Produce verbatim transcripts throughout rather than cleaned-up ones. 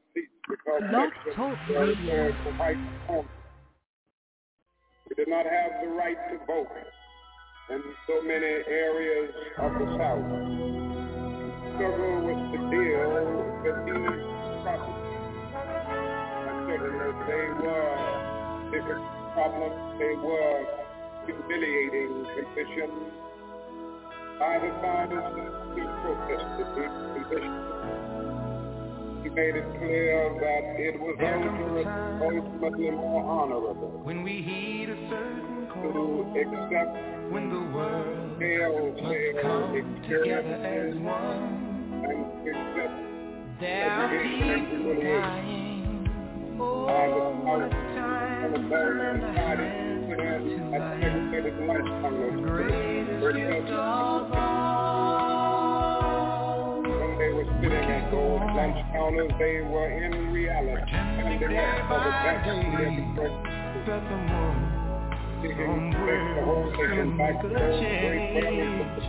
seats because Blog Talk were Radio. reserved for white only. We did not have the right to vote in so many areas of the South. The struggle was to deal with these problems. And certainly they were different problems. They were humiliating conditions. By the fathers who protested these conditions, he made it clear that it was ultimately more honorable when we heed a certain call, to accept when the world fail, must fail, come together as one. and accept There are people dying. Oh, what a time to lend a hand to life. The greatest gift of all. When they were sitting at those lunch counters, they were in reality Pretending day by day that the moon somewhere can make a change.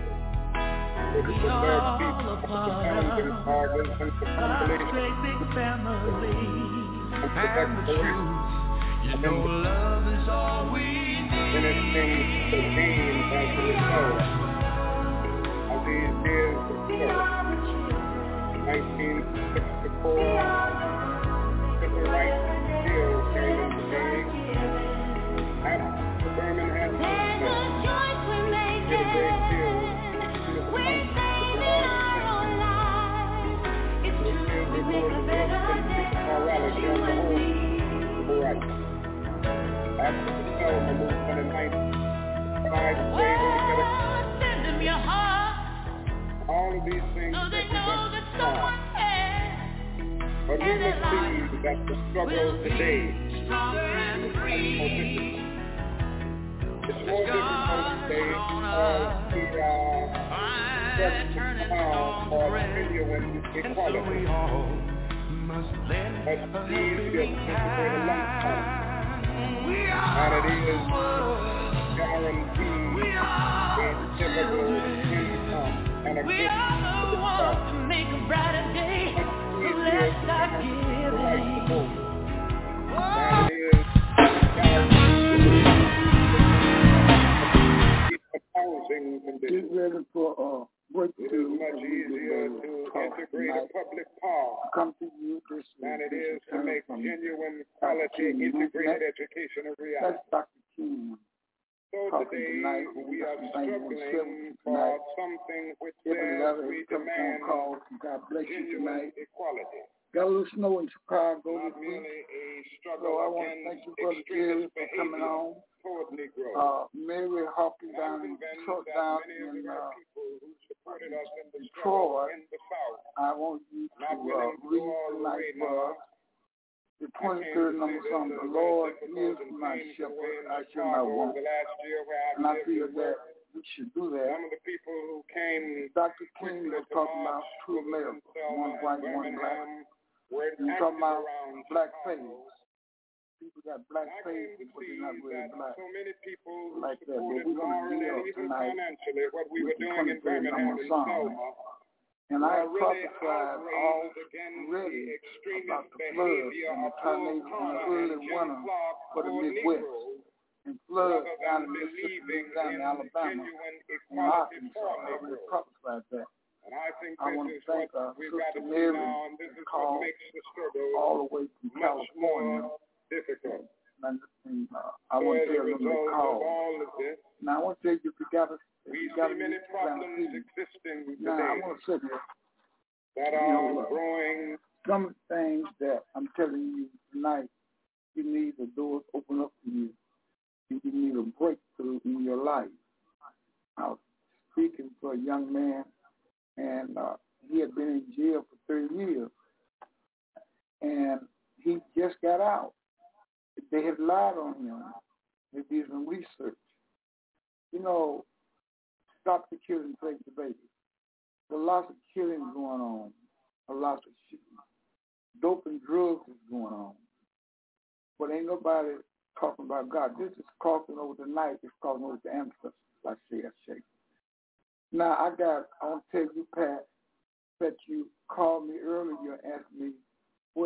We all a part of God's great big family. And the truth, you know love is all we need. Anything to gain as a result of these years of struggle. nineteen sixty-four, civil rights still came into being. After Birmingham movement, did a great deal to the morality of the whole right. After the Selma movement in nineteen sixty-five, send them your heart. all of these things So they know that someone cares. but we will see that the struggle today Stronger and free. is more difficult today because we are Turning found on for red. genuine And so equality. we all must lend a But it's easier helping to wait a long time. hand. We And are it is the world. guaranteed We are a the typical children. income and a We good are the ones to make a brighter day. So let's start right to giving. vote. Oh, And it is guaranteed a housing condition. Get ready for uh, It is breakthrough. much easier to integrate a public policy Come to you this than it this is to make from genuine Doctor quality King. integrated Next, education a That's reality. Doctor King. So talking today tonight. we are That's nine one seven struggling tonight. for something which Every says letter we is telephone demand call. God bless you genuine tonight. equality. Got a little snow in Chicago Not this week. merely a So struggle I want to thank against you, Brother Jerry, extremist for coming behavior on. toward Negroes. Uh, Mary Hawkins And I'm down in convinced Detroit, that down many of in the uh, people who supported us in the struggle Detroit. in the South I want you to not uh, willing to go read all the tonight way for now. us. The twenty-third number song, The Lord is my shepherd, I shall not want. The last year where I And I lived feel and that worked. we should do that. Some of the people who came Doctor King was talking about true America, one white, one black. were He was talking about around black Chicago. face. People got black I face, came to but see they're not really that black. so many people who Like that, but supported we're gonna moral deal and even tonight financially what we with were the doing in twenty-third Birmingham number and song. Selma. And I are really prophesied outraged against already the extremist about the floods behavior and the of Bull tornadoes in the Connor early and Jim winter Clark for the for Midwest, Negroes, and floods rather down than in Mississippi, believing down in in Alabama, genuine and equality Arkansas. for I already Negroes. prophesied that. And I think I this want to is thank what uh, we've got Sister to see Mary now, and this is what called makes the struggle all the way from much California. more difficult. And, and uh, I So want as to a tell them to result of call. all of this, Now I want to tell you if you got to, if we you got see to many problems existing Now I today want to say this. that You are know, uh, growing. Some of the things that I'm telling you tonight, you need the doors open up for you. You need a breakthrough in your life. I was speaking for a young man, and uh, he had been in jail for thirty years, and he just got out. They had lied on him. They did some research. You know, stop the killing, take the baby. There's lots of killing going on, a lot of shooting. Dope and drugs is going on. But ain't nobody talking about God. This is crossing over the night. It's crossing over the ancestors, like say I say. Now, I got, I want to tell you, Pat, that you called me earlier and asked me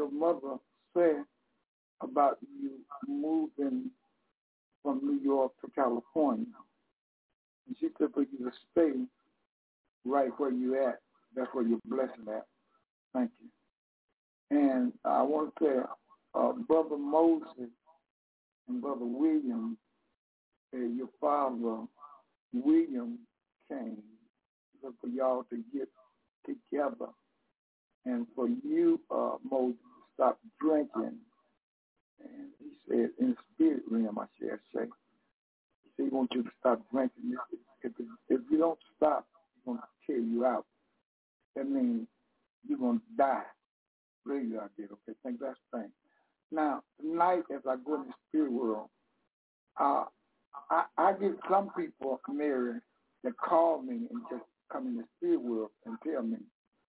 your mother say about you moving from New York to California. And she said for you to stay right where you at. That's where you're blessed at. Thank you. And I want to say, uh, Brother Moses and Brother William, uh, your father, William, came so for y'all to get together. And for you, uh, Moses, to stop drinking. And he said, in the spirit realm, I should say, he said he wants you to stop drinking. If, if, if you don't stop, he's going to tear you out. That means you're going to die. Really, I did. Okay, think that's the thing. Now, tonight, as I go in the spirit world, uh, I, I get some people, Mary, that call me and just come in the spirit world and tell me,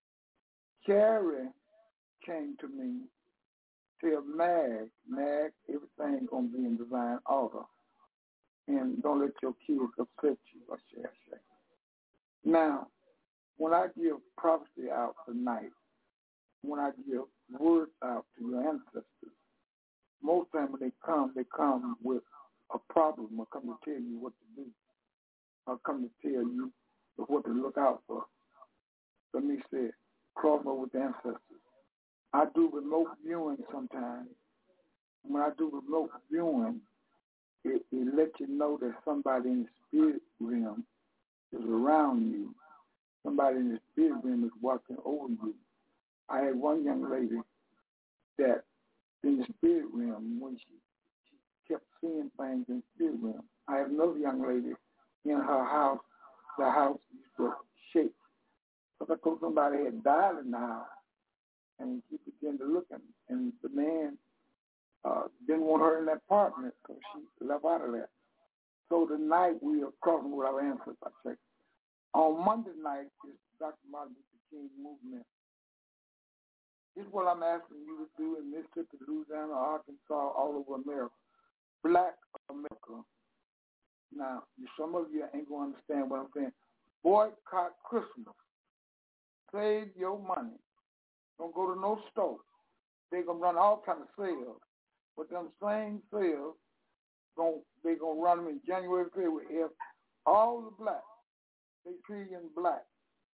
Carrie came to me, tell Mag, Mag, everything going to be in divine order. And don't let your kids upset you, I shall say. Now, when I give prophecy out tonight, when I give words out to your ancestors, most times when they come, they come with a problem or come to tell you what to do or come to tell you what to look out for. So me say, cross over with the ancestors. I do remote viewing sometimes. When I do remote viewing, it, it lets you know that somebody in the spirit realm is around you. Somebody in the spirit realm is watching over you. I had one young lady that in the spirit realm, when she, she kept seeing things in the spirit realm. I had another young lady in her house, the house used to shake. Because I told somebody had died in the house. And she began to look at me. And the man uh, didn't want her in that apartment, so she left out of that. So tonight we are crossing with our ancestors, I say. On Monday night is Doctor Martin Luther King movement. This is what I'm asking you to do in Mississippi, Louisiana, Arkansas, all over America. Black America. Now, some of you ain't going to understand what I'm saying. Boycott Christmas. Save your money. Don't go to no store. They're going to run all kind of sales. But them same sales, they're going to run them in January, February. If all the black, they trillion black,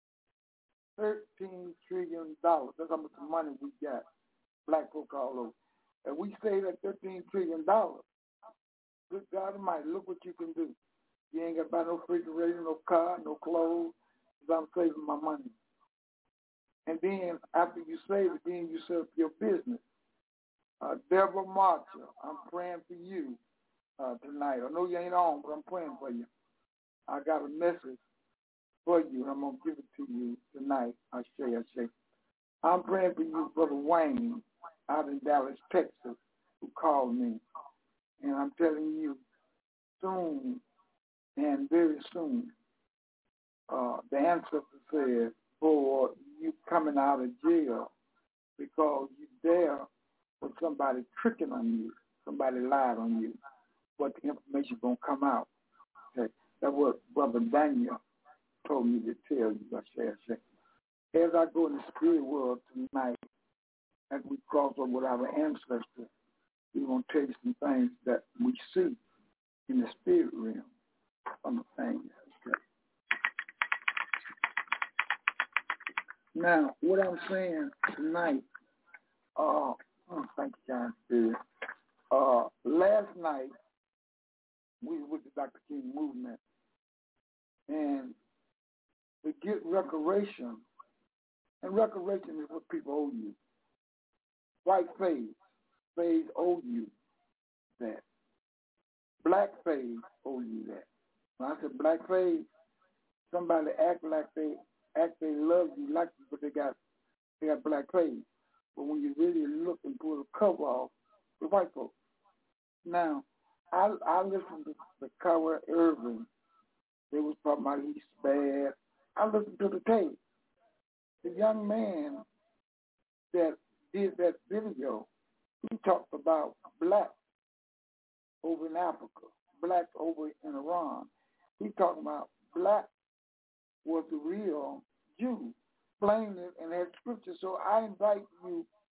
thirteen trillion dollars. That's how much money we got, black folk all over. And we say that thirteen trillion dollars. Good God Almighty, look what you can do. You ain't got to buy no refrigerator, no car, no clothes, because I'm saving my money. And then after you save it, then you set up your business. Uh, Deborah Marcher, I'm praying for you uh, tonight. I know you ain't on, but I'm praying for you. I got a message for you, and I'm going to give it to you tonight. I say, I say. I'm praying for you, Brother Wayne, out in Dallas, Texas, who called me. And I'm telling you, soon, and very soon, uh, the ancestor said, for you coming out of jail because you there for somebody tricking on you, somebody lied on you, but the information going to come out. Okay? That's what Brother Daniel told me to tell you, I say, I say. As I go in the spirit world tonight, as we cross over with our ancestors, we're going to tell you some things that we see in the spirit realm from the things. Okay? Now, what I'm saying tonight, uh, oh, thank you, John Spirit. Uh, last night, we were with the Doctor King movement, and to get reparation, and reparation is what people owe you. White face, face owe you that. Black face owe you that. When I said black face, somebody act like they act they love you like you, but they got they got black face. But when you really look and pull the cover off, the white folks. Now, I I listened to the Kyrie Irving. They was talking about he's bad. I listened to the tape. The young man that did that video, he talked about blacks over in Africa, blacks over in Iran. He talked about blacks was the real Jew, plain it and had scripture. So I invite you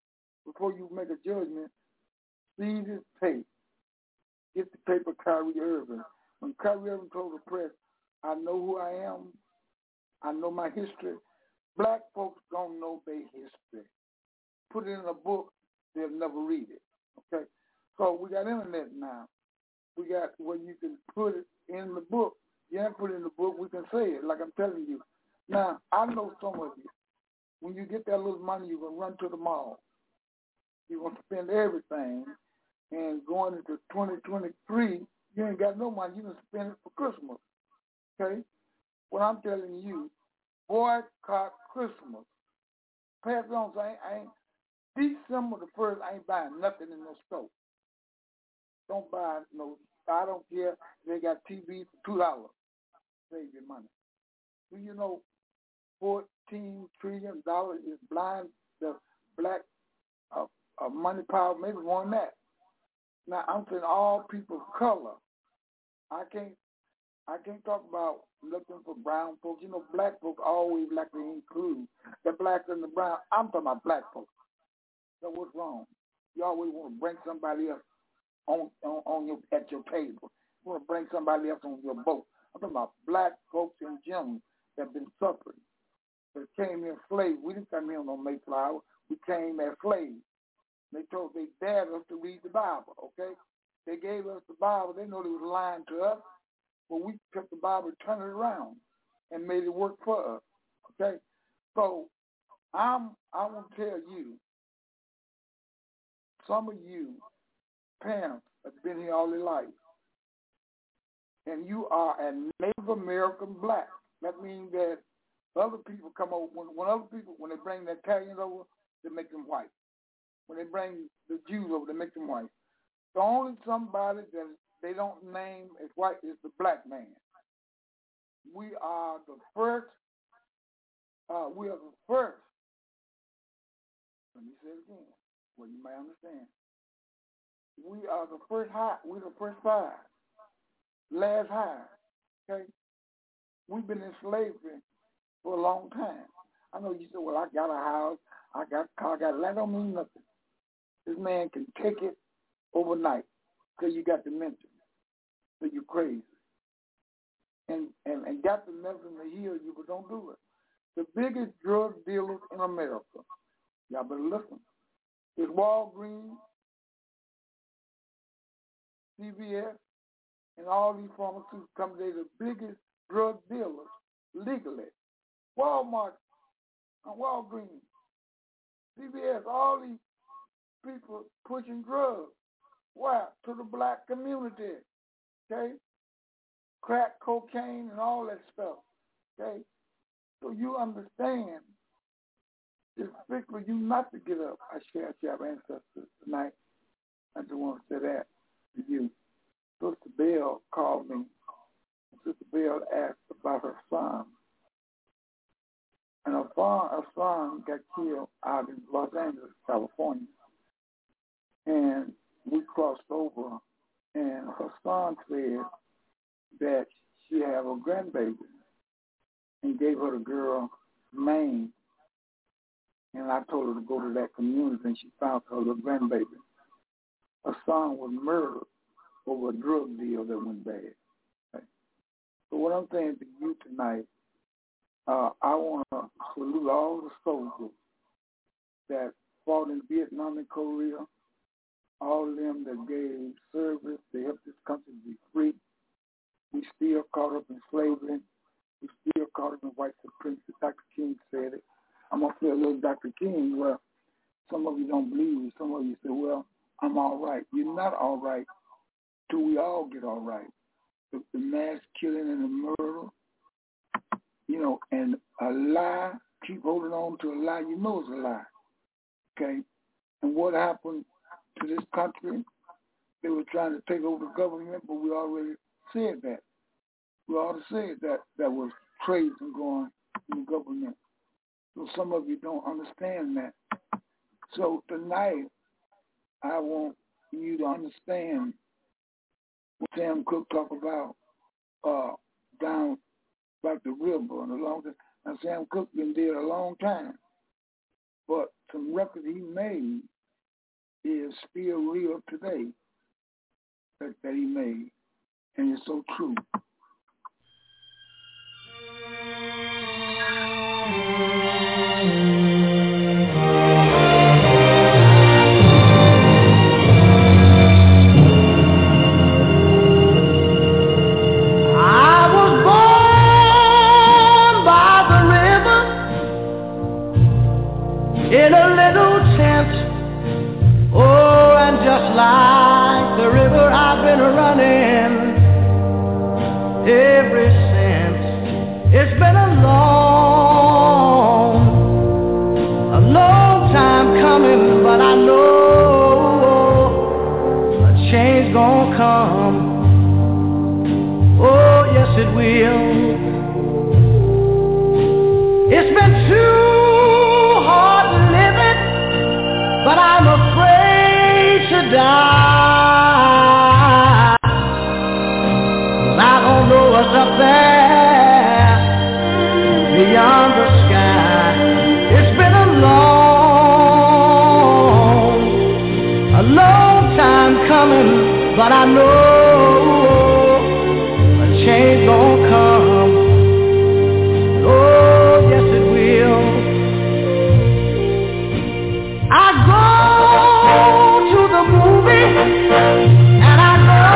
before you make a judgment, see this tape. Get the tape of Kyrie Irving. When Kyrie Irving told the press, I know who I am, I know my history, black folks don't know their history. Put it in a book, they'll never read it. Okay? So we got internet now. We got where you can put it in the book. You ain't put it in the book, we can say it, like I'm telling you. Now, I know some of you, when you get that little money, you're going to run to the mall. You're going to spend everything. And going into twenty twenty-three, you ain't got no money. You're going to spend it for Christmas. Okay? What I'm telling you, boycott Christmas. Pass it on. So I ain't, I ain't, December the first, I ain't buying nothing in no store. Don't buy no, I don't care. They got T V for two dollars. Save your money. Do you know fourteen trillion dollars is blind the black uh, uh, money power, maybe more than that. Now I'm saying all people of color. I can't I can't talk about looking for brown folks. You know, black folks always like to include the black and the brown. I'm talking about black folks. So what's wrong? You always want to bring somebody else on on, on your at your table. You want to bring somebody else on your boat. I'm talking about black folks in general that have been suffering. That came in slaves. We didn't come here on no Mayflower. We came as slaves. They told they dared us to read the Bible, okay? They gave us the Bible. They know they was lying to us. But we took the Bible, turned it around, and made it work for us, okay? So I'm, I want to tell you, some of you parents have been here all their life, and you are a Native American black. That means that other people come over, when, when other people, when they bring the Italians over, they make them white. When they bring the Jews over, they make them white. The only somebody that they don't name as white is the black man. We are the first, uh, we are the first. Let me say it again, well, you may understand. We are the first high, we're the first five, last high, okay? We've been in slavery for a long time. I know you said, well, I got a house, I got a car, I got a land. That don't mean nothing. This man can take it overnight because you got dementia, so you're crazy. And, and, and got the medicine to heal you, but don't do it. The biggest drug dealers in America, y'all better listen, is Walgreens, C V S, and all these pharmaceutical companies. They're the biggest drug dealers legally. Walmart, Walgreens, C V S, all these people pushing drugs. Why? To the black community, okay? Crack, cocaine, and all that stuff, okay? So you understand, it's big for you not to get up. I share your ancestors tonight. I just want to say that to you. Sister Bell called me. Sister Bell asked about her son. And her son, her son got killed out in Los Angeles, California. And we crossed over, and her son said that she had a grandbaby and gave her the girl's name. And I told her to go to that community, and she found her little grandbaby. Her son was murdered over a drug deal that went bad. Okay. So what I'm saying to you tonight, uh, I want to salute all the soldiers that fought in Vietnam and Korea, all of them that gave service to help this country be free. We still caught up in slavery. We still caught up in white supremacy. Doctor King said it. I'm going to play a little Doctor King where some of you don't believe me. Some of you say, well, I'm all right. You're not all right till we all get all right. The, the mass killing and the murder, you know, and a lie, keep holding on to a lie, you know it's a lie, okay? And what happened to this country? They were trying to take over the government, but we already said that. We already said that that was treason going in the government. So some of you don't understand that. So tonight, I want you to understand what Sam Cooke talked about uh, down like the river and a long time. Now Sam Cooke been dead a long time, but some records he made is still real today that, that he made. And it's so true. In a little tent, oh, and just like the river I've been running ever since. It's been a long, a long time coming, but I know a change gonna come. Oh, yes it will. It's been too hard living, but I'm afraid to die. 'Cause I don't know what's up there beyond the sky. It's been a long, a long time coming, but I know a change gonna come. Oh, yes it will. I go to the movie and I go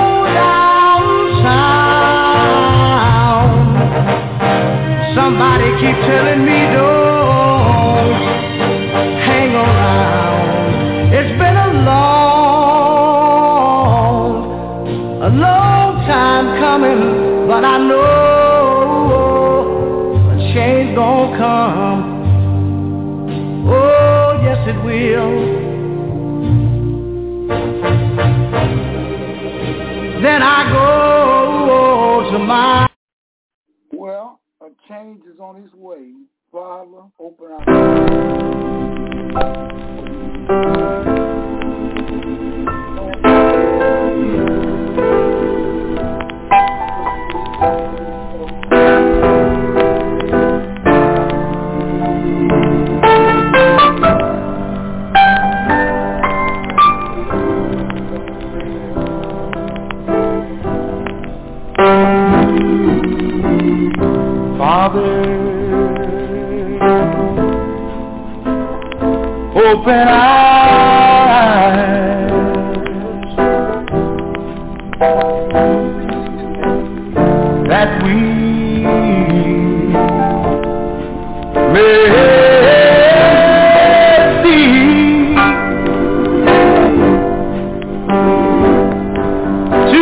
downtown. Somebody keep telling me don't hang around. It's been a long, a long time coming, but I know a change gonna come. Oh, yes it will. Then I go to my... Well, a change is on its way. Father, open our... Father, open eyes that we may see to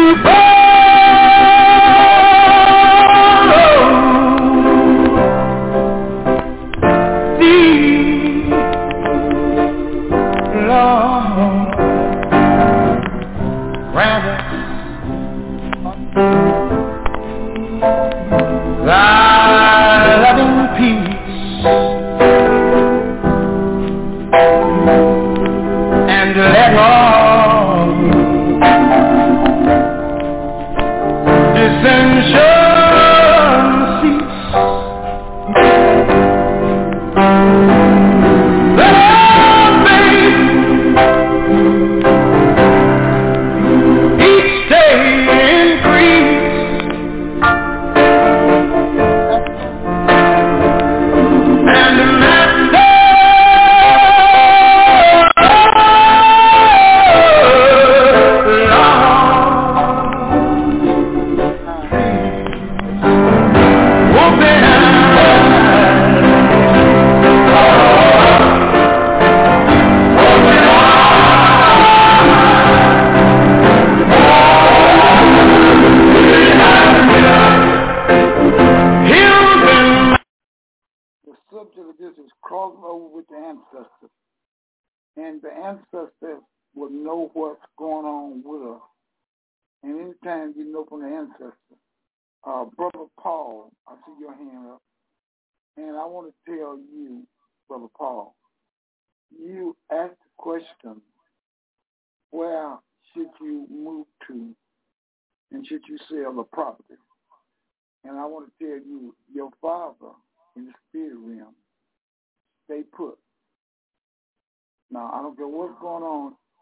and the ancestors will know what's going on with us. And anytime you know from the ancestors, uh, Brother Paul, I see your hand up, and I want to tell you, Brother Paul, you asked the question, where should you move to and should you sell the property? And I want to tell you, your father in the spirit realm, stay put. Now, I don't care what's going on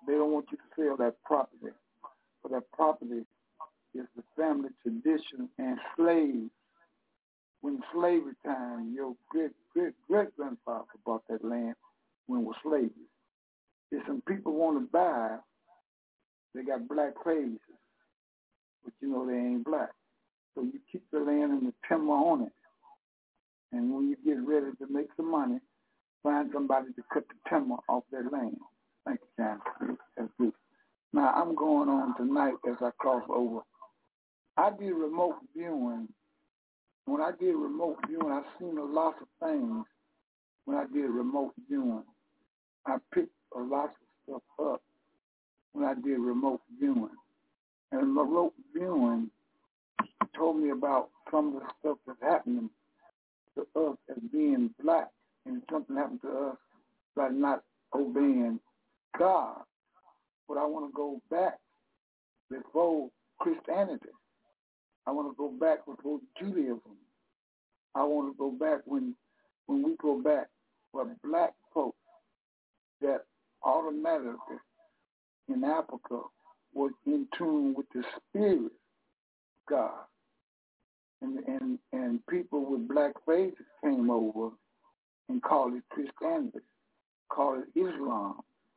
they don't want you to sell that property. For that property is the family tradition and slaves. When slavery time, your great great great grandfather bought that land when it was slavery. If some people want to buy, they got black faces, but you know they ain't black. So you keep the land and the timber on it. And when you get ready to make some money, find somebody to cut the timber off their land. Thank you, John. That's good. Now, I'm going on tonight as I cross over. I did remote viewing. When I did remote viewing, I've seen a lot of things when I did remote viewing. I picked a lot of stuff up when I did remote viewing. And remote viewing told me about some of the stuff that's happening to us as being black, and something happened to us by not obeying God. But I want to go back before Christianity. I want to go back before Judaism. I want to go back when when we go back for black folks that automatically in Africa was in tune with the spirit of God. And, and and people with black faces came over and called it Christianity, called it Islam,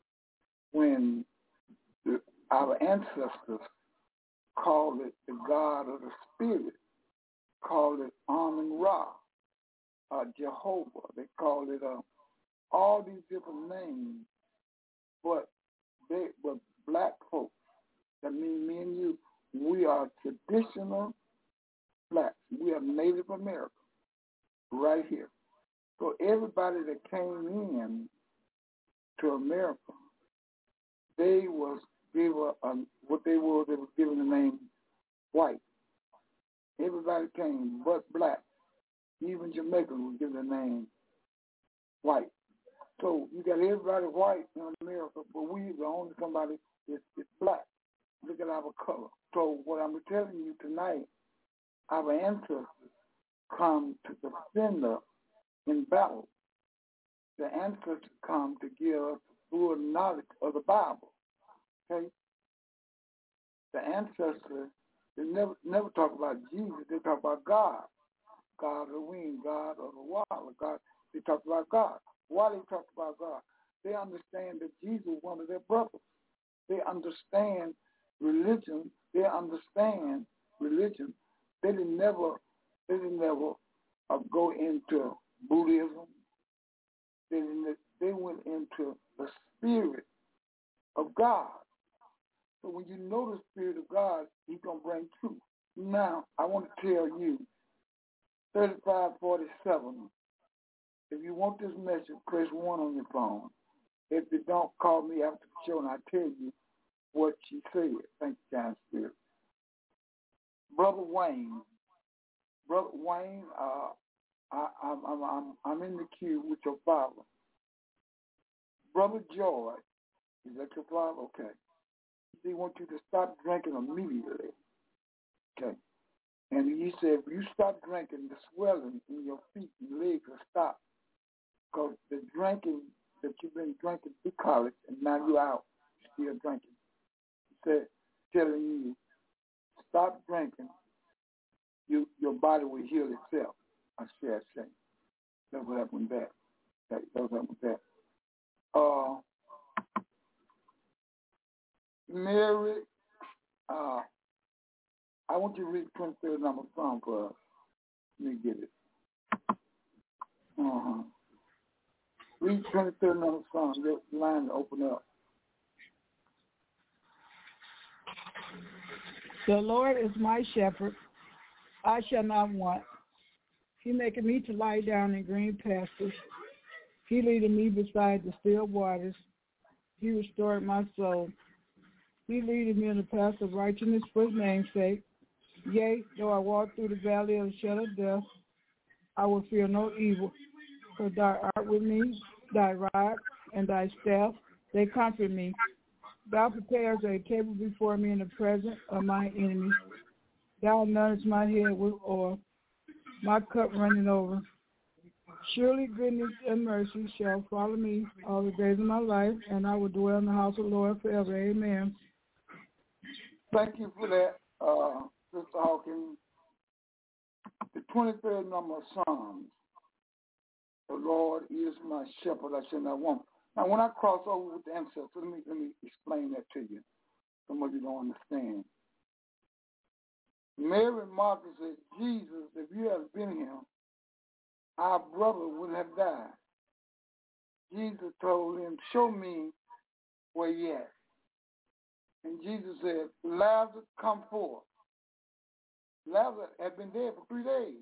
when the, our ancestors called it the God of the Spirit, called it Amun-Ra, uh, Jehovah. They called it uh, all these different names, but they were black folks. That means me and you, we are traditional blacks. We are Native Americans right here. So everybody that came in to America, they was they were um, what they were. They was given the name white. Everybody came but black. Even Jamaicans was given the name white. So you got everybody white in America, but we the only somebody that's, that's black. Look at our color. So what I'm telling you tonight, our ancestors come to defend us in battle. The ancestors come to give us full knowledge of the Bible. Okay? The ancestors, they never never talk about Jesus, they talk about God. God of the wind, God of the water, God. They talk about God. Why they talk about God? They understand that Jesus was one of their brothers. They understand religion. They understand religion. They didn't never, they didn't never uh, go into Buddhism. They didn't, they went into the spirit of God. So when you know the spirit of God, He's gonna bring truth. Now I want to tell you, thirty-five forty-seven. If you want this message, press one on your phone. If you don't, call me after the show and I tell you what she said. Thank you, John Spirit. Brother Wayne, Brother Wayne, uh, I, I'm, I'm, I'm, I'm in the queue with your father. Brother George, is that your father? Okay. He wants you to stop drinking immediately. Okay. And he said, if you stop drinking, the swelling in your feet and legs will stop. Because the drinking that you've been drinking through college, and now you're out, you're still drinking. He said, telling you, stop drinking, you, your body will heal itself. I said, I say. That's what happened with that. That, that what happened with that. Uh, Mary, uh, I want you to read the twenty-third number song for us. Let me get it. Uh-huh. Read the twenty-third number song. The line open up. The Lord is my shepherd. I shall not want. He maketh me to lie down in green pastures. He leadeth me beside the still waters. He restored my soul. He leadeth me in the path of righteousness for His name's sake. Yea, though I walk through the valley of the shadow of death, I will fear no evil. For thou art with me, thy rod and thy staff, they comfort me. Thou preparest a table before me in the presence of my enemies. Thou anointest my head with oil, my cup running over. Surely goodness and mercy shall follow me all the days of my life, and I will dwell in the house of the Lord forever. Amen. Thank you for that, uh, Sister Hawkins. The twenty-third number of Psalms. The Lord is my shepherd, I shall not want. Now, when I cross over with the ancestors, let me let me explain that to you. Some of you don't understand. Mary and Martha said, Jesus, if you had been here, our brother would have died. Jesus told him, show me where he at. And Jesus said, Lazarus, come forth. Lazarus had been dead for three days.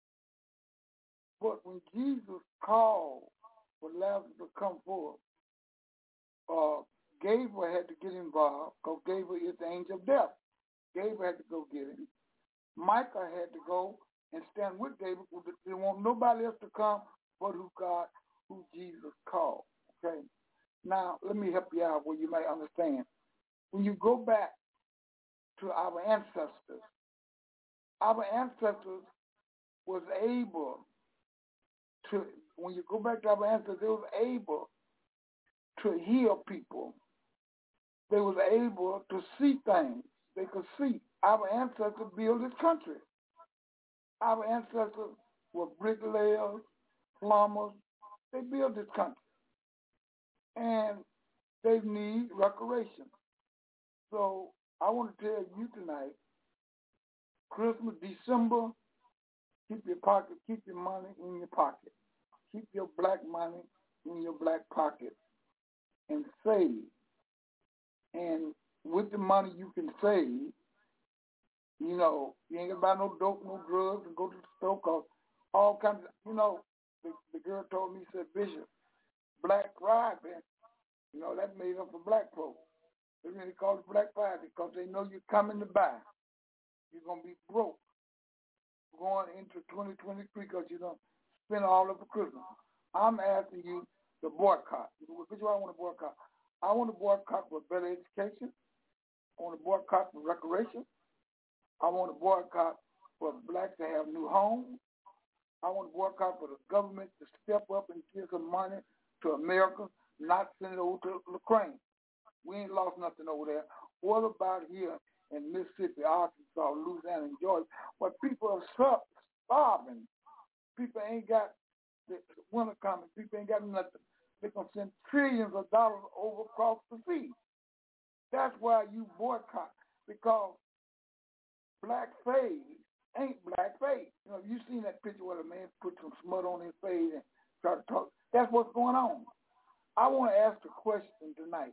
But when Jesus called for Lazarus to come forth, uh, Gabriel had to get involved because Gabriel is the angel of death. Gabriel had to go get him. Michael had to go and stand with Gabriel. They want nobody else to come but who God, who Jesus called. Okay. Now let me help you out where you might understand. When you go back to our ancestors, our ancestors was able to. When you go back to our ancestors, they was able to heal people. They was able to see things. They could see. Our ancestors built this country. Our ancestors were bricklayers, plumbers. They built this country. And they need restoration. So I want to tell you tonight, Christmas, December, keep your pocket, keep your money in your pocket. Keep your black money in your black pocket and save. And with the money you can save, you know, you ain't gonna buy no dope, no drugs, and go to the store, cause all kinds of, you know, the, the girl told me, said, Bishop, Black Friday, you know, that's made up for black folks. They really call it Black Friday because they know you're coming to buy. You're going to be broke going into twenty twenty-three because you're going to spend all of the Christmas. I'm asking you to boycott. Which one I want to boycott? I want to boycott for better education. I want to boycott for recreation. I want to boycott for blacks to have new homes. I want to boycott for the government to step up and give some money to America, not send it over to Ukraine. We ain't lost nothing over there. What about here in Mississippi, Arkansas, Louisiana, and Georgia, where people are starving? People ain't got the winter coming. People ain't got nothing. They're going to send trillions of dollars over across the sea. That's why you boycott, because black face ain't black face. You know, you seen that picture where the man put some smut on his face and try to talk. That's what's going on. I want to ask a question tonight.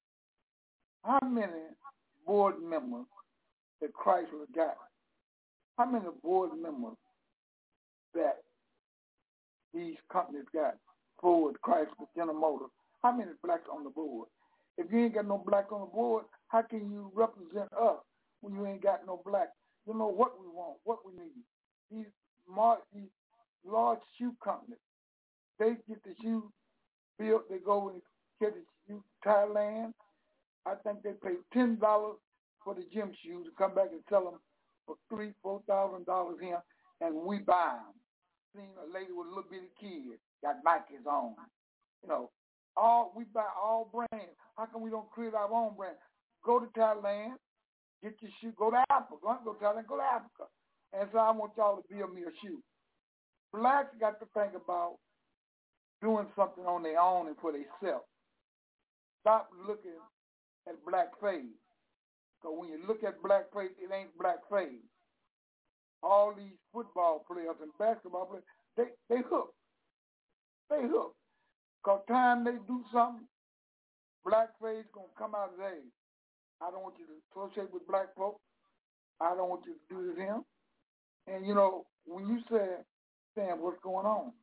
How many board members that Chrysler got? How many board members that these companies got? Ford, Chrysler, General Motors. How many blacks on the board? If you ain't got no black on the board, how can you represent us when you ain't got no black? You know what we want, what we need. These, mar- these large shoe companies, they get the shoes built, they go and get the shoes to Thailand. I think they pay ten dollars for the gym shoes to come back and sell them for three, four thousand dollars here, and we buy them. Seen a lady with a little bitty kid got Nikes on. You know, all we buy all brands. How come we don't create our own brand? Go to Thailand, get your shoe. Go to Africa. Go to Thailand. Go to Africa. And so I want y'all to build me a shoe. Blacks got to think about doing something on their own and for themselves. Stop looking at black face. Because when you look at black face, it ain't black face. All these football players and basketball players, they, they hook. They hook. Because time they do something, black face going to come out and say, I don't want you to associate with black folks. I don't want you to do this to him. And, you know, when you say, Sam, what's going on?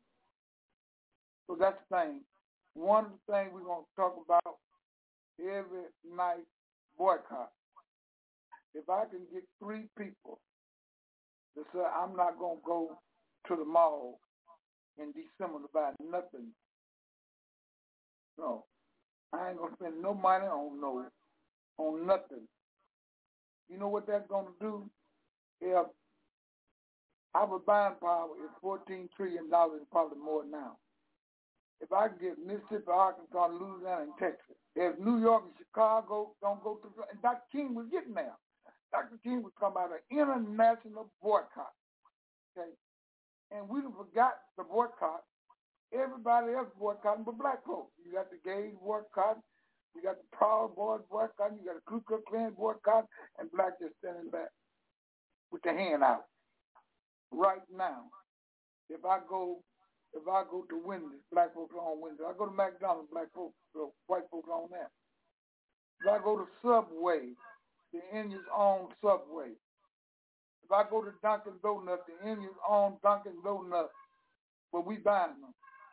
So that's the thing. One of the things we're going to talk about every night, boycott. If I can get three people to say, I'm not going to go to the mall in December to buy nothing. No. I ain't going to spend no money on no, on nothing. You know what that's going to do? If our buying power is fourteen trillion dollars, probably more now. If I get Mississippi, Arkansas, Louisiana, and Texas, if New York and Chicago don't go through, and Doctor King was getting there. Doctor King was talking about an international boycott. Okay? And we forgot the boycott. Everybody else boycotting but black folks. You got the gays boycott, you got the Proud Boys boycott, you got the Ku Klux Klan boycott, and black just standing back with their hand out. Right now, if I go if I go to Wendy's, black folks are on Wendy's. I go to McDonald's, black folks, so white folks are on that. If I go to Subway, the Indians own Subway. If I go to Dunkin' Donuts, the Indians own Dunkin' Donuts, but we buying them.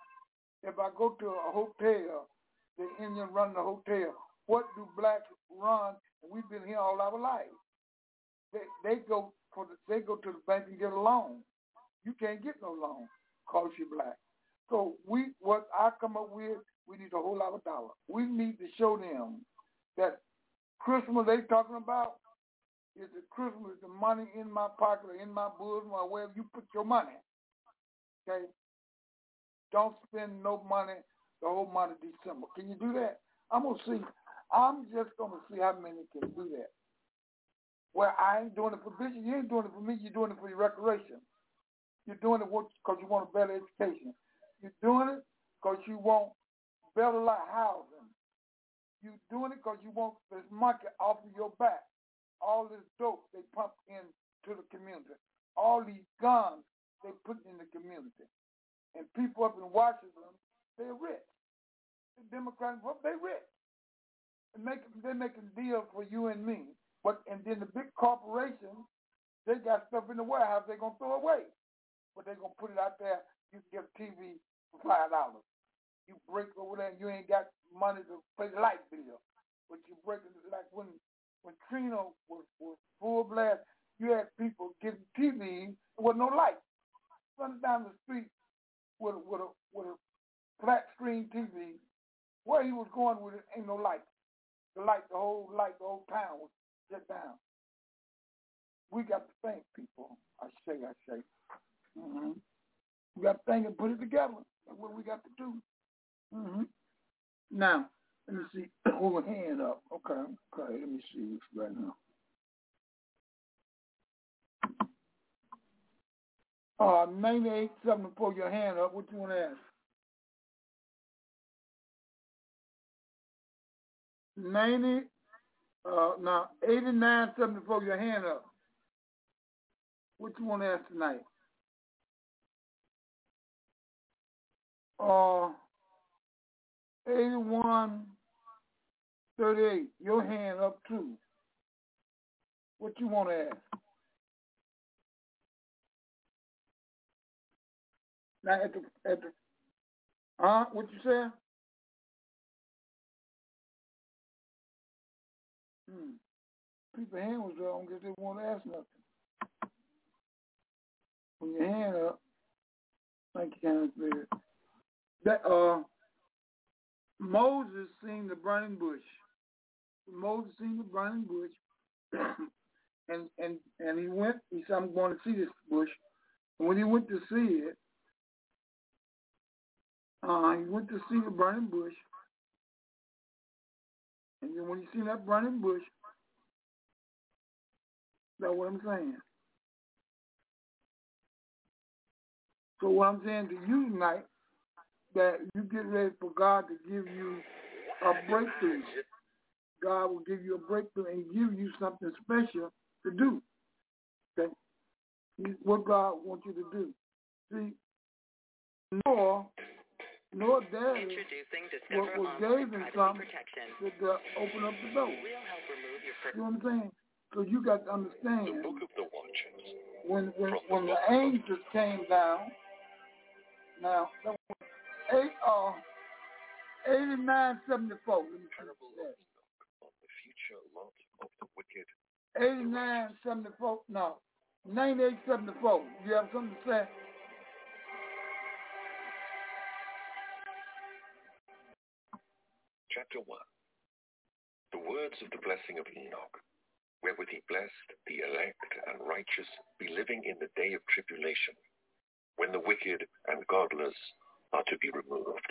If I go to a hotel, the Indians run the hotel. What do blacks run? And we've been here all our lives. They they go for the, they go to the bank and get a loan. You can't get no loan because you're black. So we what I come up with, we need a whole lot of dollars. We need to show them that Christmas they talking about is the Christmas, the money in my pocket or in my bosom or wherever you put your money. Okay? Don't spend no money the whole month of December. Can you do that? I'm going to see. I'm just going to see how many can do that. Well, I ain't doing it for business. You ain't doing it for me. You're doing it for your recreation. You're doing it because you want a better education. You're doing it because you want better life housing. You're doing it because you want this monkey off of your back. All this dope they pump into the community. All these guns they put in the community. And people up in Washington, they're rich. The Democrats, they're rich. And make, they're making deals for you and me. But and then the big corporations, they got stuff in the warehouse they're going to throw away. But they're going to put it out there. You can get a T V for five dollars. You break over there and you ain't got money to pay the light bill. But you break it like when when Trina was, was full blast, you had people getting T Vs with no light. Running down the street with a, with a, with a flat screen T V. Where he was going with it ain't no light. The light, the whole light, the whole town was shut down. We got to think, people. I say, I say. Mm-hmm. We got to think and put it together. That's what we got to do. Mm-hmm. Now, let me see. Hold my hand up. Okay, okay. Let me see this right now. Uh, nine eight seven four, your hand up. What you want to ask? ninety, uh, now, eighty-nine seventy-four, your hand up. What you want to ask tonight? Uh, eighty-one thirty-eight, your hand up too. What you want to ask? Now, at the, at the, huh? What you say? Hmm. People's hand was up because they want to ask nothing. When your hand up, thank you, kind of spirit. That uh, Moses seen the burning bush. Moses seen the burning bush, and and and he went. He said, "I'm going to see this bush." And when he went to see it, uh, he went to see the burning bush. And then when you see that burning bush, that's what I'm saying. So what I'm saying to you tonight, that you get ready for God to give you a breakthrough. God will give you a breakthrough and give you something special to do. Okay? What God wants you to do. See, Noah, Noah dad what, what gave him something to, to open up the door. You know what I'm saying? So you got to understand, the book of the Watchers, when when, when the angels came down, now, eight, uh, eighty-nine seventy-four. Let me see eighty-nine seventy-four, no, ninety-eight seventy-four. You have something to say? Chapter one. The words of the blessing of Enoch. wherewith he blessed the elect and righteous be living in the day of tribulation, when the wicked and godless are to be removed.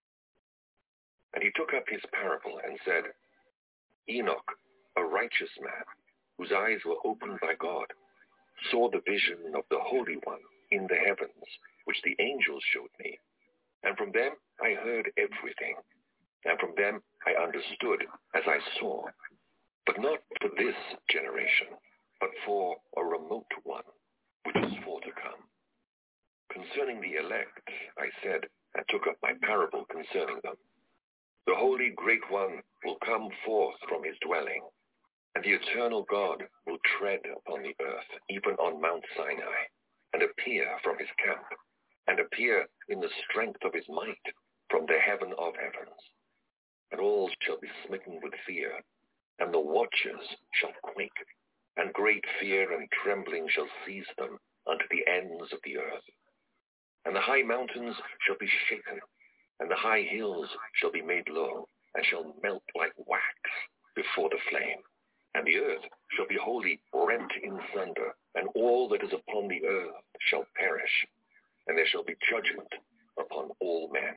And he took up his parable and said, Enoch, a righteous man, whose eyes were opened by God, saw the vision of the Holy One in the heavens, which the angels showed me. And from them I heard everything, and from them I understood as I saw, but not for this generation, but for a remote one, which is for to come. Concerning the elect, I said, and took up my parable concerning them. The Holy Great One will come forth from his dwelling, and the eternal God will tread upon the earth, even on Mount Sinai, and appear from his camp, and appear in the strength of his might from the heaven of heavens. And all shall be smitten with fear, and the watchers shall quake, and great fear and trembling shall seize them unto the ends of the earth. And the high mountains shall be shaken, and the high hills shall be made low, and shall melt like wax before the flame. And the earth shall be wholly rent in sunder, and all that is upon the earth shall perish, and there shall be judgment upon all men.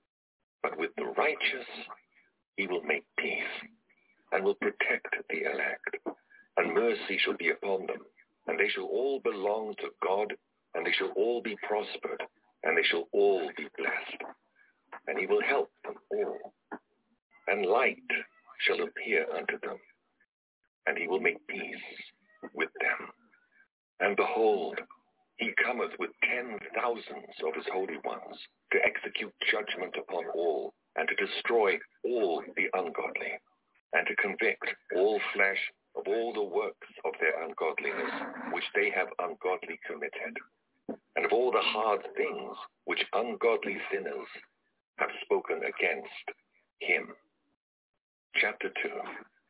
But with the righteous he will make peace, and will protect the elect, and mercy shall be upon them, and they shall all belong to God, and they shall all be prospered, and they shall all be blessed. And he will help them all, and light shall appear unto them, and he will make peace with them. And behold, he cometh with ten thousands of his holy ones, to execute judgment upon all, and to destroy all the ungodly, and to convict all flesh of all the works of their ungodliness, which they have ungodly committed, and of all the hard things which ungodly sinners have spoken against him. Chapter two.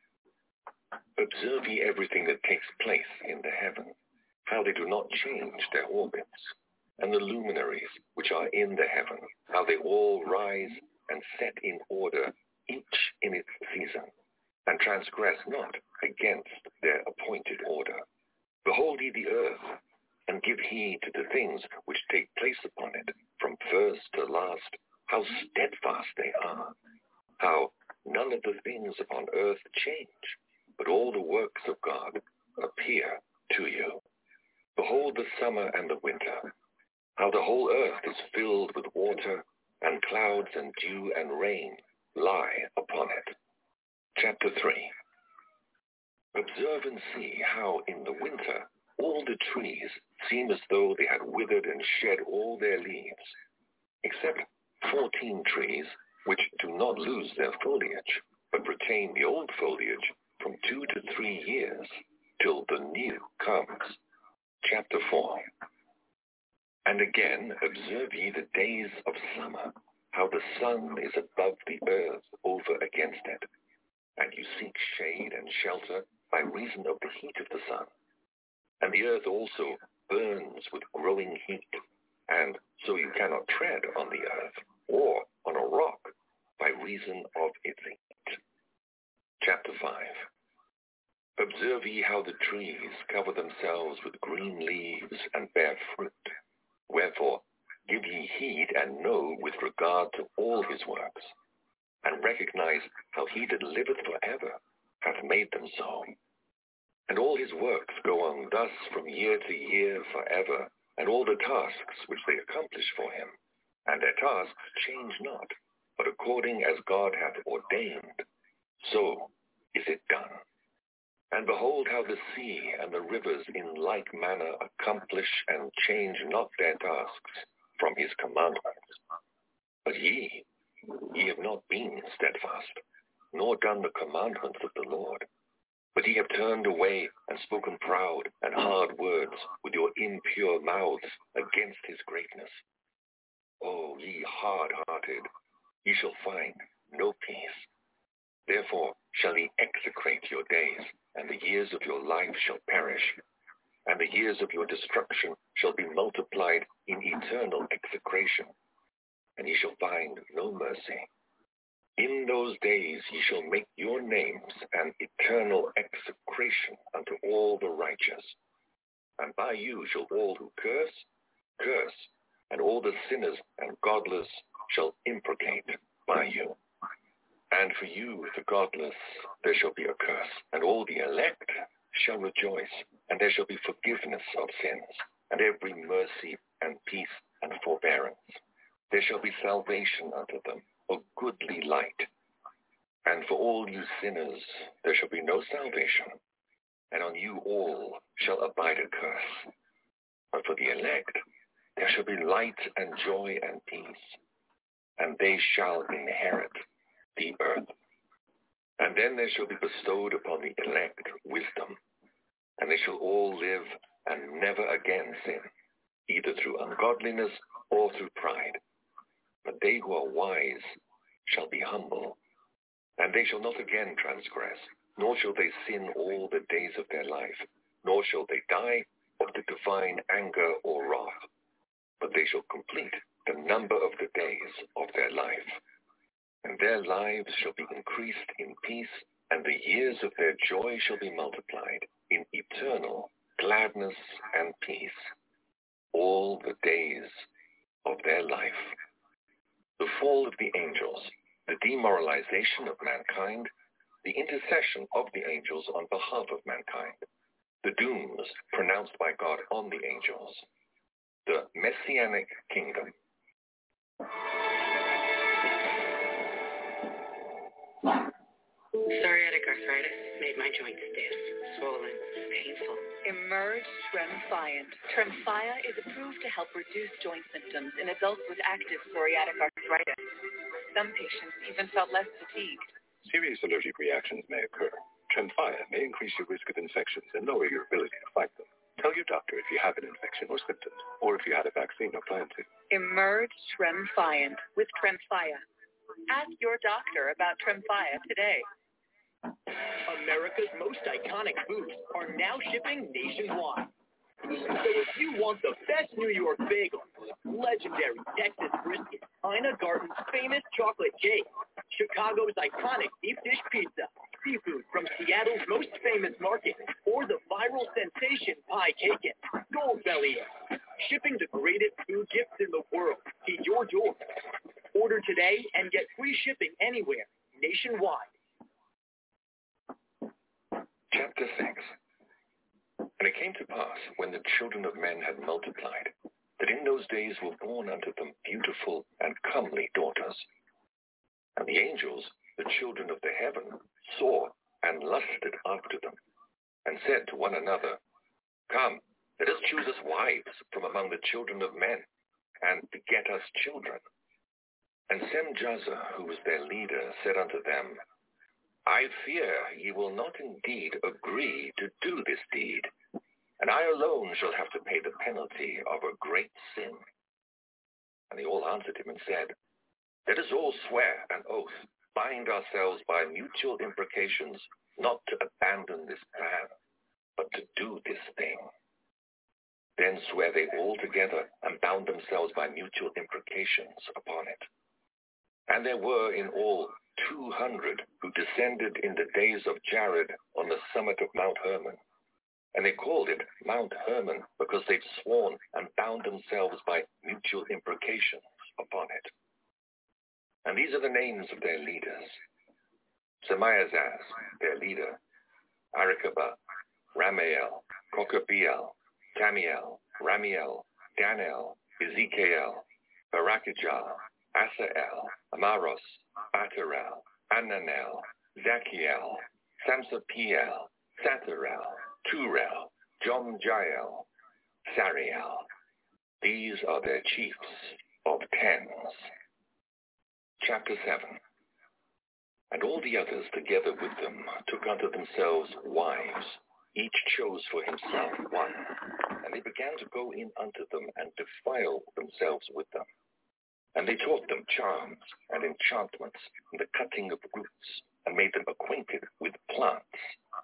Observe ye everything that takes place in the heaven, how they do not change their orbits, and the luminaries which are in the heaven, how they all rise and set in order, each in its season, and transgress not against their appointed order. Behold ye the earth, and give heed to the things which take place upon it, from first to last, how steadfast they are, how none of the things upon earth change, but all the works of God appear to you. Behold the summer and the winter, how the whole earth is filled with water, and clouds and dew and rain lie upon it. Chapter three. Observe and see how in the winter all the trees seem as though they had withered and shed all their leaves, except fourteen trees which do not lose their foliage, but retain the old foliage from two to three years, till the new comes. Chapter four. And again observe ye the days of summer, how the sun is above the earth over against it, and you seek shade and shelter by reason of the heat of the sun. And the earth also burns with growing heat, and so you cannot tread on the earth, or on a rock, by reason of its heat. Chapter five. Observe ye how the trees cover themselves with green leaves and bear fruit. Wherefore, give ye heed and know with regard to all his works, and recognize how he that liveth forever hath made them so. And all his works go on thus from year to year forever, and all the tasks which they accomplish for him, and their tasks change not, but according as God hath ordained, so is it done. And behold how the sea and the rivers in like manner accomplish and change not their tasks from his commandments. But ye, ye have not been steadfast, nor done the commandments of the Lord, but ye have turned away and spoken proud and hard words with your impure mouths against his greatness. O ye hard-hearted, ye shall find no peace. Therefore shall ye execrate your days, and the years of your life shall perish, and the years of your destruction shall be multiplied in eternal execration, and ye shall find no mercy. In those days ye shall make your names an eternal execration unto all the righteous. And by you shall all who curse, curse, and all the sinners and godless shall imprecate by you. And for you, the godless, there shall be a curse, and all the elect shall rejoice, and there shall be forgiveness of sins, and every mercy and peace and forbearance. There shall be salvation unto them, a goodly light. And for all you sinners there shall be no salvation, and on you all shall abide a curse. But for the elect there shall be light and joy and peace, and they shall inherit the earth. And then there shall be bestowed upon the elect wisdom, and they shall all live and never again sin, either through ungodliness or through pride. But they who are wise shall be humble, and they shall not again transgress, nor shall they sin all the days of their life, nor shall they die of the divine anger or wrath, but they shall complete the number of the days of their life. And their lives shall be increased in peace, and the years of their joy shall be multiplied in eternal gladness and peace, all the days of their life. The fall of the angels, the demoralization of mankind, the intercession of the angels on behalf of mankind, the dooms pronounced by God on the angels, the Messianic kingdom. Psoriatic arthritis made my joints stiff, swollen, painful. Emerge Tremfyant. Tremfya is approved to help reduce joint symptoms in adults with active psoriatic arthritis. Some patients even felt less fatigued. Serious allergic reactions may occur. Tremfya may increase your risk of infections and lower your ability to fight them. Tell your doctor if you have an infection or symptoms, or if you had a vaccine or plan to. Emerge Tremfyant with Tremfya. Ask your doctor about Tremfya today. America's most iconic foods are now shipping nationwide. So if you want the best New York bagel, legendary Texas brisket, Ina Garten's famous chocolate cake, Chicago's iconic deep dish pizza, seafood from Seattle's most famous market, or the viral sensation pie cakin', Goldbelly eggs, shipping the greatest food gifts in the world to your door. Order today and get free shipping anywhere, nationwide. Chapter six. And it came to pass, when the children of men had multiplied, that in those days were born unto them beautiful and comely daughters. And the angels, the children of the heaven, saw and lusted after them, and said to one another, Come, let us choose us wives from among the children of men, and beget us children. And Semjaza, who was their leader, said unto them, I fear ye will not indeed agree to do this deed, and I alone shall have to pay the penalty of a great sin. And they all answered him and said, Let us all swear an oath, bind ourselves by mutual imprecations, not to abandon this plan, but to do this thing. Then swear they all together, and bound themselves by mutual imprecations upon it. And there were in all two hundred who descended in the days of Jared on the summit of Mount Hermon. And they called it Mount Hermon because they'd sworn and bound themselves by mutual imprecations upon it. And these are the names of their leaders. Semiazaz, their leader, Arikabah, Ramael, Kokabiel, Tamiel, Ramiel, Danel, Ezekiel, Barakijah, Asael, Amaros, Atarel, Ananel, Zachiel, Samsapiel, Satharel, Turel, Jomjael, Sariel. These are their chiefs of tens. Chapter seven. And all the others together with them took unto themselves wives, each chose for himself one, and they began to go in unto them and defile themselves with them. And they taught them charms and enchantments and the cutting of roots, and made them acquainted with plants.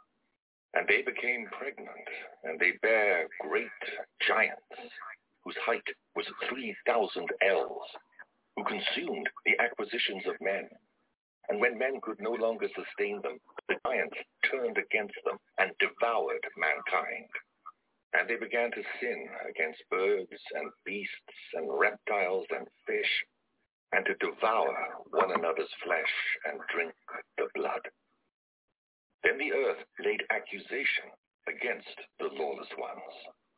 And they became pregnant, and they bare great giants, whose height was three thousand ells, who consumed the acquisitions of men. And when men could no longer sustain them, the giants turned against them and devoured mankind. And they began to sin against birds and beasts and reptiles and fish, and to devour one another's flesh and drink the blood. Then the earth laid accusation against the lawless ones.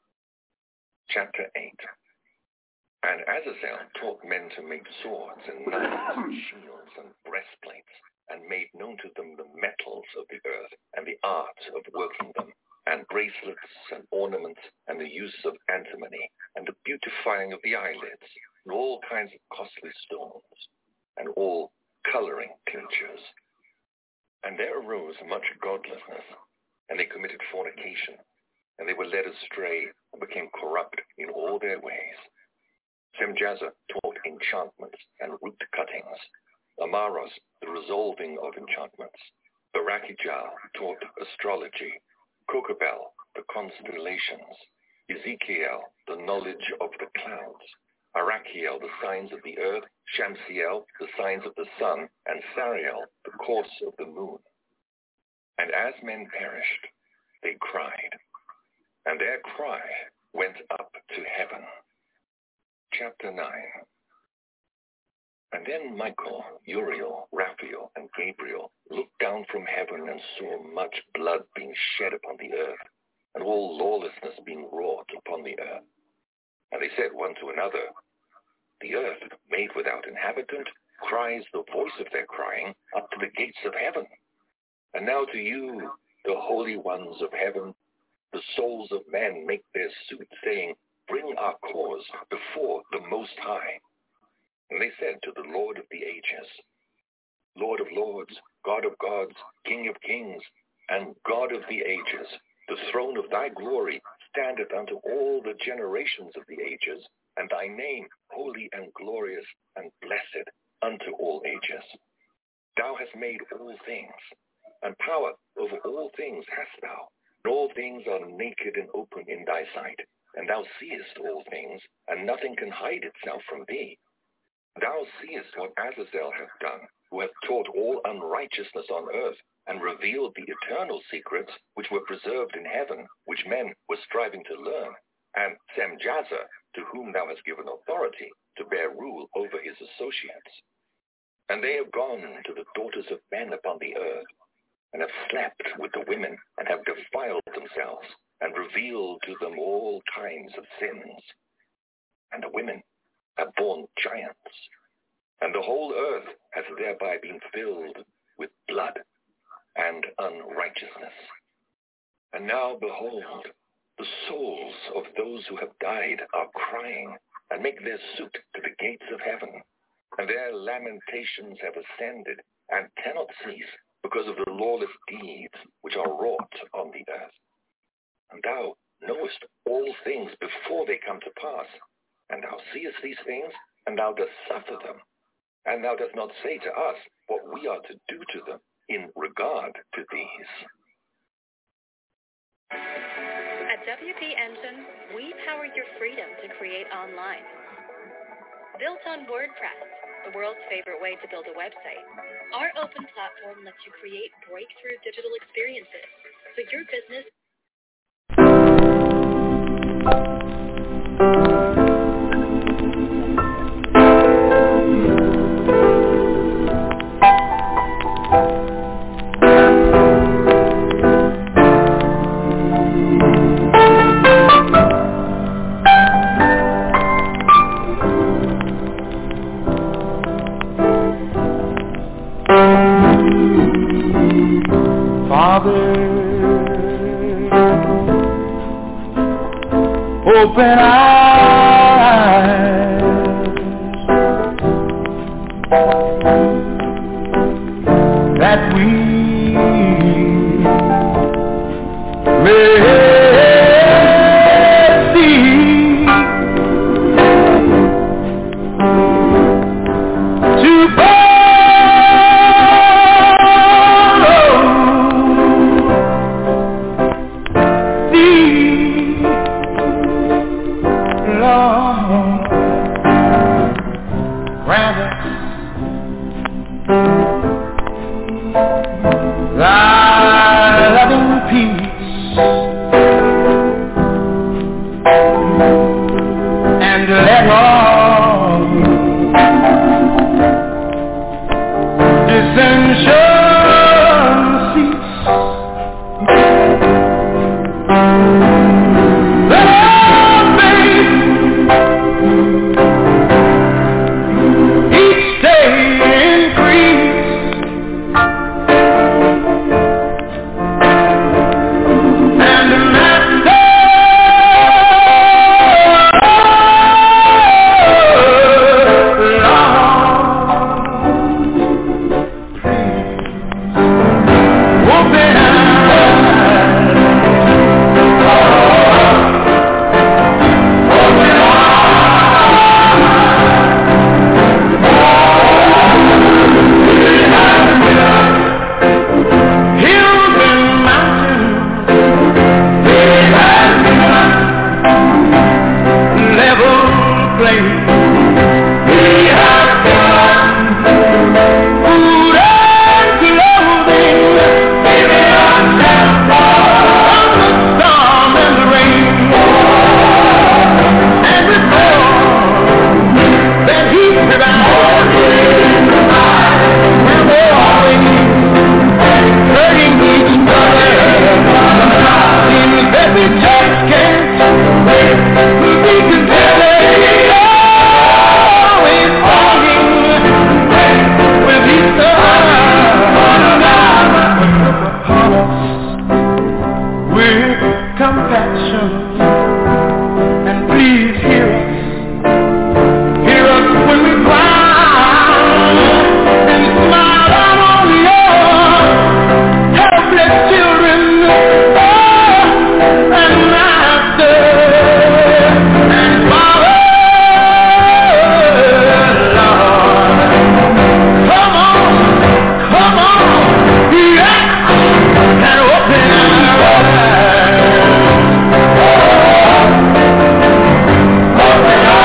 Chapter eight. And Azazel taught men to make swords and knives and shields and breastplates, and made known to them the metals of the earth and the art of working them, and bracelets and ornaments, and the use of antimony, and the beautifying of the eyelids, and all kinds of costly stones, and all coloring tinctures. And there arose much godlessness, and they committed fornication, and they were led astray and became corrupt in all their ways. Semjaza taught enchantments and root cuttings. Amaros, the resolving of enchantments. Barakijal taught astrology. Kokabel, the constellations. Ezekiel, the knowledge of the clouds. Arachiel, the signs of the earth. Shamsiel, the signs of the sun. And Sariel, the course of the moon. And as men perished, they cried. And their cry went up to heaven. Chapter nine. And then Michael, Uriel, Raphael, and Gabriel looked down from heaven and saw much blood being shed upon the earth, and all lawlessness being wrought upon the earth. And they said one to another, the earth, made without inhabitant, cries the voice of their crying up to the gates of heaven. And now to you, the holy ones of heaven, the souls of men make their suit, saying, bring our cause before the Most High. And they said to the Lord of the ages, Lord of lords, God of gods, King of kings, and God of the ages, the throne of thy glory standeth unto all the generations of the ages, and thy name holy and glorious and blessed unto all ages. Thou hast made all things, and power over all things hast thou, and all things are naked and open in thy sight. And thou seest all things, and nothing can hide itself from thee. Thou seest what Azazel hath done, who hath taught all unrighteousness on earth, and revealed the eternal secrets which were preserved in heaven, which men were striving to learn, and Semjaza, to whom thou hast given authority to bear rule over his associates. And they have gone to the daughters of men upon the earth, and have slept with the women, and have defiled themselves, and revealed to them all kinds of sins. And the women have borne giants, and the whole earth has thereby been filled with blood and unrighteousness. And now behold, the souls of those who have died are crying, and make their suit to the gates of heaven, and their lamentations have ascended, and cannot cease, because of the lawless deeds which are wrought on the earth. And thou knowest all things before they come to pass, and thou seest these things, and thou dost suffer them, and thou dost not say to us what we are to do to them in regard to these. At W P Engine, we power your freedom to create online. Built on WordPress, the world's favorite way to build a website, our open platform lets you create breakthrough digital experiences so your business open eyes, that we may see, to follow thee, Lord. upon us with compassion, and please hear us, hear us when we cry, and smile out on your helpless children, oh, and laughter, and power, Lord. Come on, come on, yeah, and open our eyes. Open our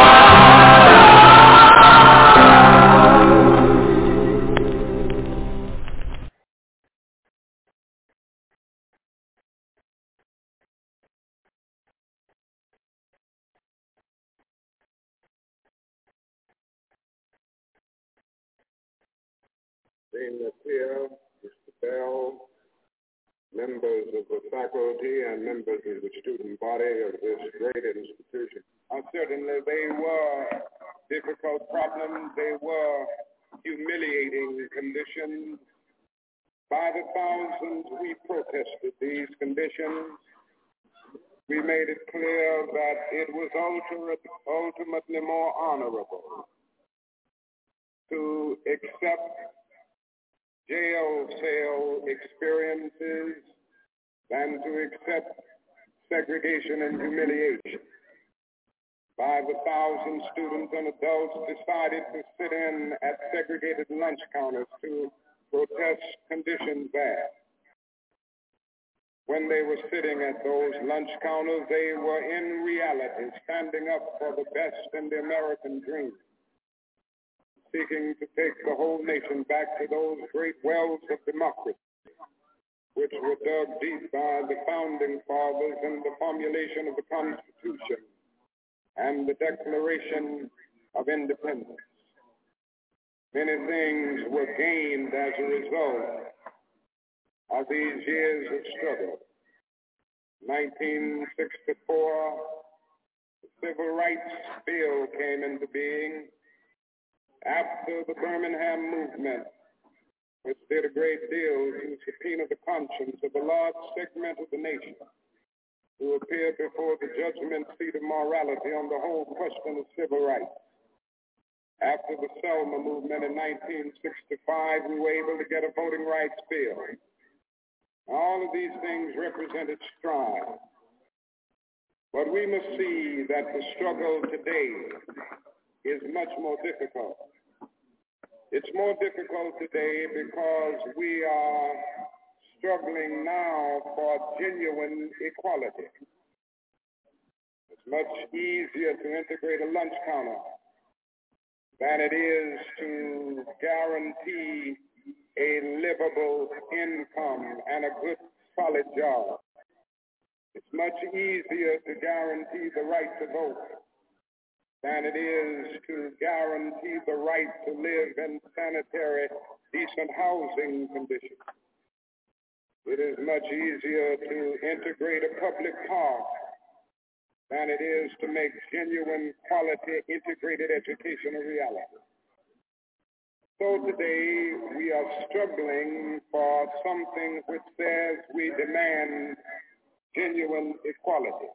Dean Napier, Mister Bell, members of the faculty and members of the student body of this great institution. Uh, certainly they were difficult problems. They were humiliating conditions. By the thousands, we protested these conditions. We made it clear that it was ultimately more honorable to accept jail cell experiences than to accept segregation and humiliation. By the thousand students and adults decided to sit in at segregated lunch counters to protest conditions there. When they were sitting at those lunch counters, they were in reality standing up for the best in the American dream, seeking to take the whole nation back to those great wells of democracy, which were dug deep by the founding fathers in the formulation of the Constitution and the Declaration of Independence. Many things were gained as a result of these years of struggle. nineteen sixty-four, the Civil Rights Bill came into being after the Birmingham movement, which did a great deal to subpoena the conscience of a large segment of the nation who appeared before the judgment seat of morality on the whole question of civil rights. After the Selma movement in nineteen sixty-five, we were able to get a voting rights bill. All of these things represented strides. But we must see that the struggle today is much more difficult. It's more difficult today because we are struggling now for genuine equality. It's much easier to integrate a lunch counter than it is to guarantee a livable income and a good, solid job. It's much easier to guarantee the right to vote than it is to guarantee the right to live in sanitary, decent housing conditions. It is much easier to integrate a public park than it is to make genuine, quality, integrated education a reality. So today we are struggling for something which says we demand genuine equality.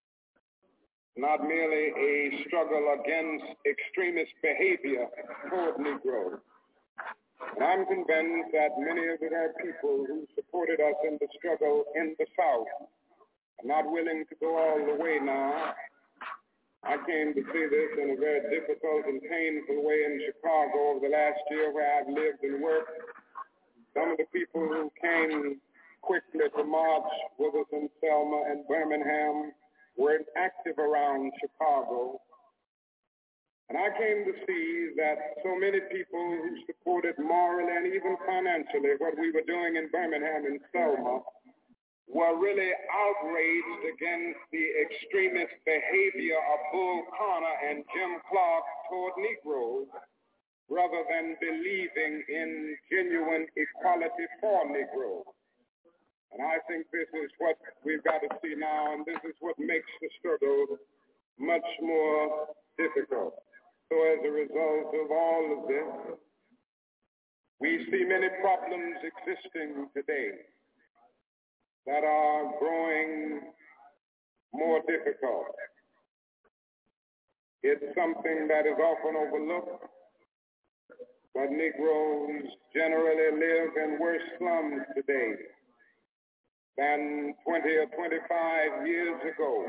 Not merely a struggle against extremist behavior toward Negroes. And I'm convinced that many of our people who supported us in the struggle in the South are not willing to go all the way now. I came to see this in a very difficult and painful way in Chicago over the last year where I've lived and worked. Some of the people who came quickly to march with us in Selma and Birmingham were active around Chicago. And I came to see that so many people who supported morally and even financially what we were doing in Birmingham and Selma were really outraged against the extremist behavior of Bull Connor and Jim Clark toward Negroes, rather than believing in genuine equality for Negroes. And I think this is what we've got to see now, and this is what makes the struggle much more difficult. So as a result of all of this, we see many problems existing today. that are growing more difficult. It's something that is often overlooked, but Negroes generally live in worse slums today than twenty or twenty-five years ago.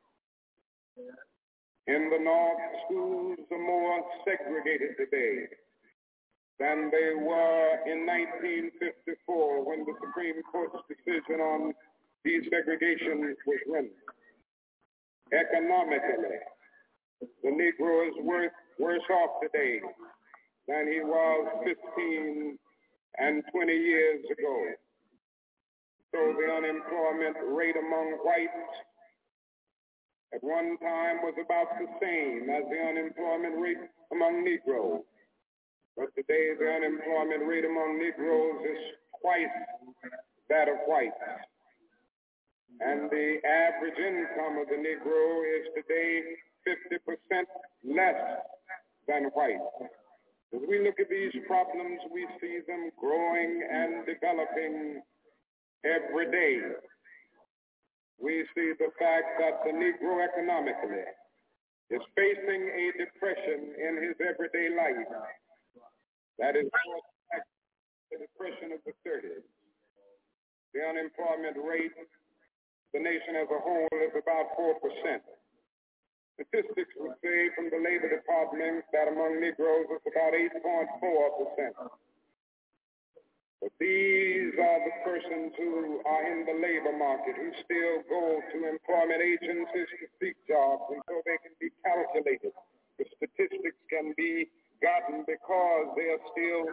In the North, schools are more segregated today than they were in nineteen fifty-four when the Supreme Court's decision on desegregation was rendered. Economically, the Negro is worth, worse off today than he was fifteen and twenty years ago. So the unemployment rate among whites at one time was about the same as the unemployment rate among Negroes. But today the unemployment rate among Negroes is twice that of whites. And the average income of the Negro is today fifty percent less than white. As we look at these problems, we see them growing and developing every day. We see the fact that the Negro economically is facing a depression in his everyday life that is more like the depression of the thirties. The unemployment rate, the nation as a whole, is about four percent. Statistics would say from the Labor Department that among Negroes it's about eight point four percent. But these are the persons who are in the labor market, who still go to employment agencies to seek jobs until they can be calculated. The statistics can be gotten because they are still.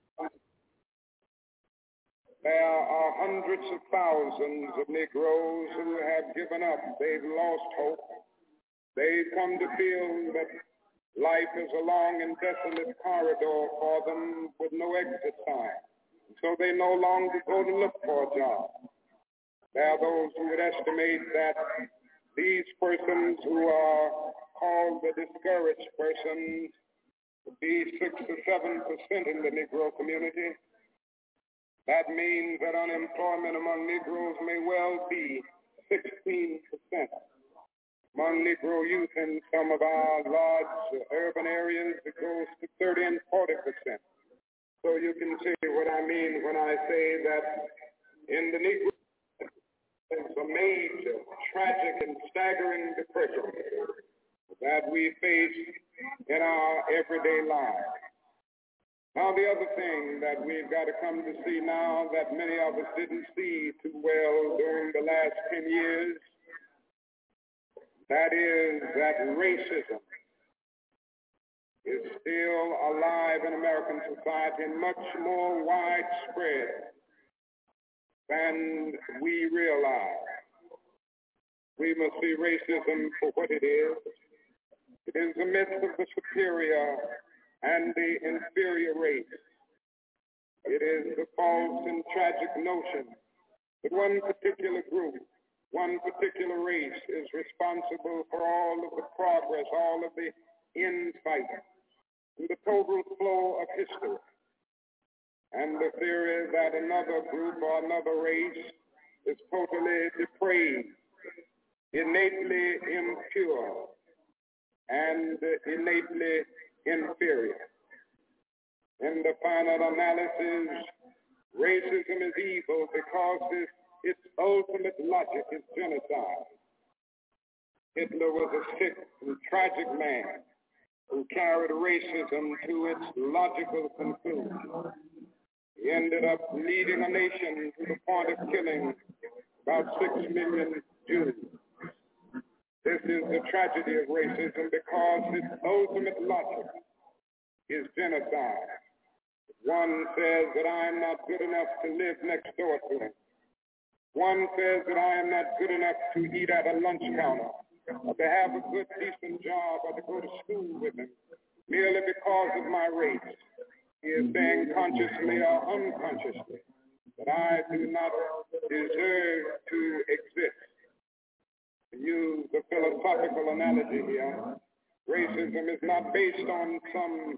There are hundreds of thousands of Negroes who have given up. They've lost hope. They've come to feel that life is a long and desolate corridor for them with no exit sign. So they no longer go to look for a job. There are those who would estimate that these persons who are called the discouraged persons would be six to seven percent in the Negro community. That means that unemployment among Negroes may well be sixteen percent. Among Negro youth in some of our large urban areas, it goes to thirty and forty percent. So you can see what I mean when I say that in the Negro, there's a major, tragic, and staggering depression that we face in our everyday lives. Now, the other thing that we've got to come to see now that many of us didn't see too well during the last ten years, that is that racism is still alive in American society and much more widespread than we realize. We must see racism for what it is. It is the myth of the superior and the inferior race. It is the false and tragic notion that one particular group, one particular race is responsible for all of the progress, all of the insight, and the total flow of history. And the theory that another group or another race is totally depraved, innately impure, and innately inferior. In the final analysis, racism is evil because its, its ultimate logic is genocide. Hitler was a sick and tragic man who carried racism to its logical conclusion. He ended up leading a nation to the point of killing about six million Jews. This is the tragedy of racism because its ultimate logic is genocide. One says that I am not good enough to live next door to him. One says that I am not good enough to eat at a lunch counter, or to have a good, decent job, or to go to school with him, merely because of my race. He is saying consciously or unconsciously that I do not deserve to exist. To use a philosophical analogy here, racism is not based on some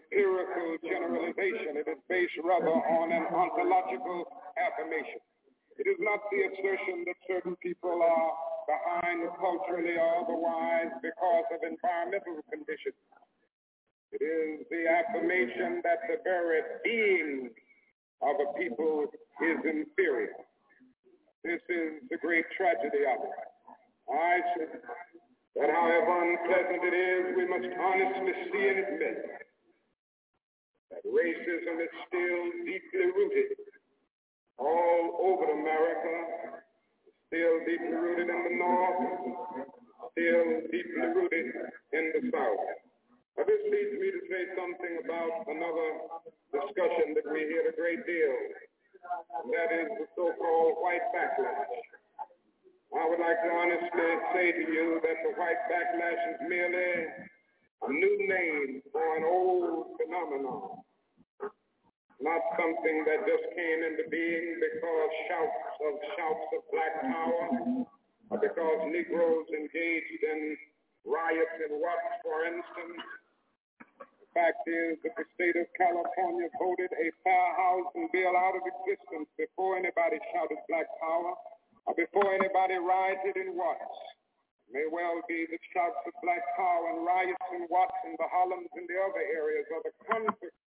empirical generalization. It is based rather on an ontological affirmation. It is not the assertion that certain people are behind culturally or otherwise because of environmental conditions. It is the affirmation that the very being of a people is inferior. This is the great tragedy of it. I should, that however unpleasant it is, we must honestly see and admit that racism is still deeply rooted all over America, still deeply rooted in the North, still deeply rooted in the South. Now, this leads me to say something about another discussion that we hear a great deal, and that is the so-called white backlash. I would like to honestly say to you that the white backlash is merely a new name for an old phenomenon, not something that just came into being because shouts of shouts of black power, or because Negroes engaged in riots in Watts, for instance. The fact is that the state of California voted a fair housing bill out of existence before anybody shouted black power, or before anybody rioted in Watts. It may well be that shouts of black power and riots in Watts and the Harlems and the other areas are the consequence